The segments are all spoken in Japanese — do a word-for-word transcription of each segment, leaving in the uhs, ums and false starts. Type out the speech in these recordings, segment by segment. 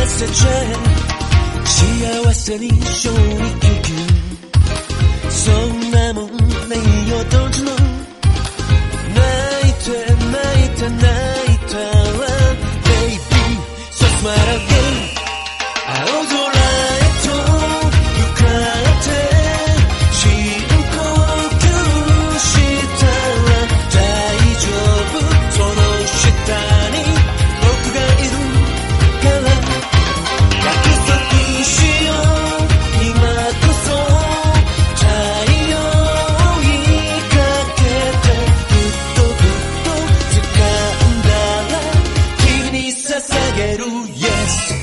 せちゃ幸せに承認そんなもんねえよどっちの泣いて泣いて泣いたら Baby so smile again 青空へと向かって深呼吸したら大丈夫その下に僕がいるから約束しよう今こそ太陽追いかけてぐっとぐっと掴んだら君に捧げる Yes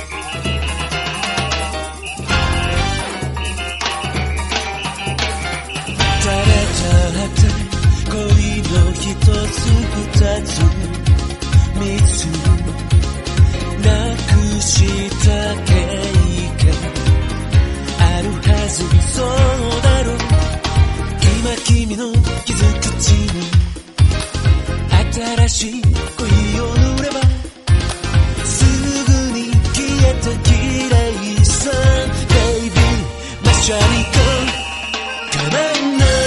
恋の一つ二つ三つなくした経験あるはずそうだろう今君の気づくうちに新しい恋を塗ればすぐに消えた綺麗さ Baby マシャリコ構えない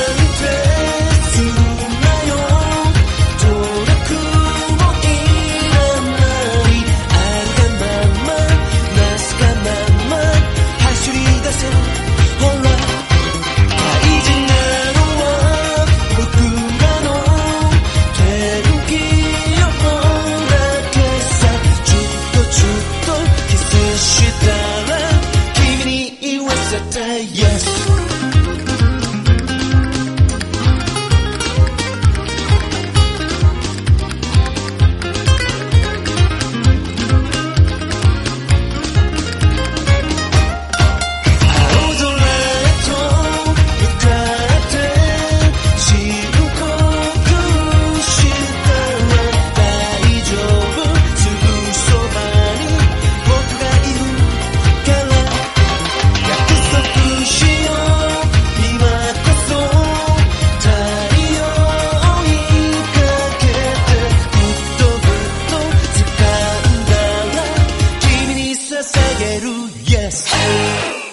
捧げる Yes